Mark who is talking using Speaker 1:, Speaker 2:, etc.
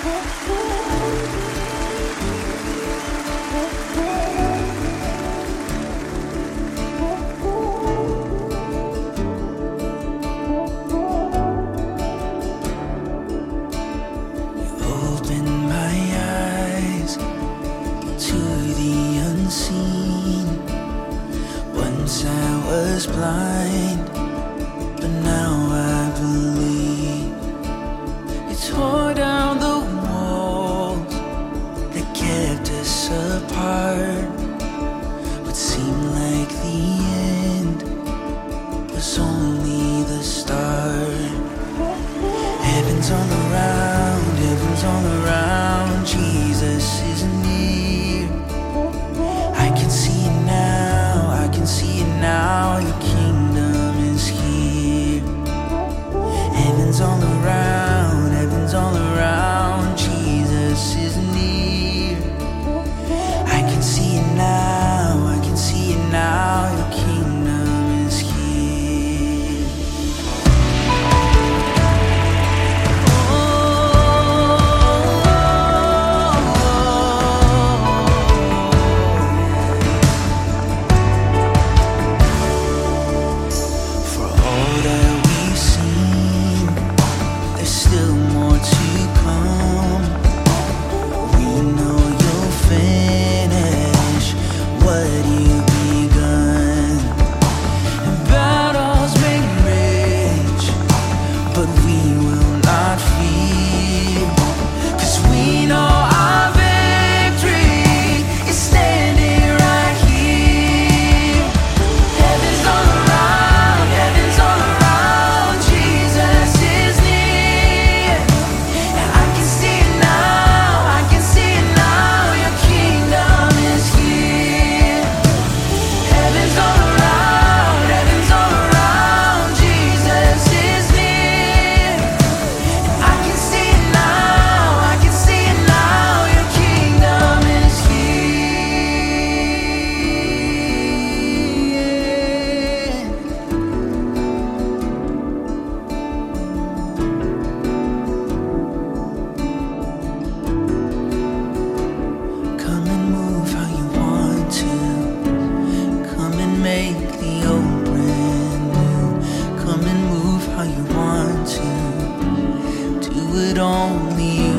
Speaker 1: Open my eyes to the unseen. Once I was blind, but now I believe. You tore down the walls that kept us apart. What seemed like the end was only the start. Heaven's all around, heaven's all around. Jesus is near. I can see it now, I can see it now. Your kingdom is here. Heaven's all around, heaven's all around. Jesus is near. I can see it now, I can see it now. Your kingdom is here. For all that we've seen, there's still more to come. We know you'll finish what you've begun. And battles may rage, but we will not fear. 'Cause we know our victory is standing right here. Heaven's all around, heaven's all around. Jesus is near. And I can see it now, I can see it now. Your kingdom is here. Heaven's all around, heaven's all around. Jesus is near. And I can see it now, I can see it now. Your kingdom is here. Come and move how you want to. Come and make the old brand new. Come and move how you want to. Do it only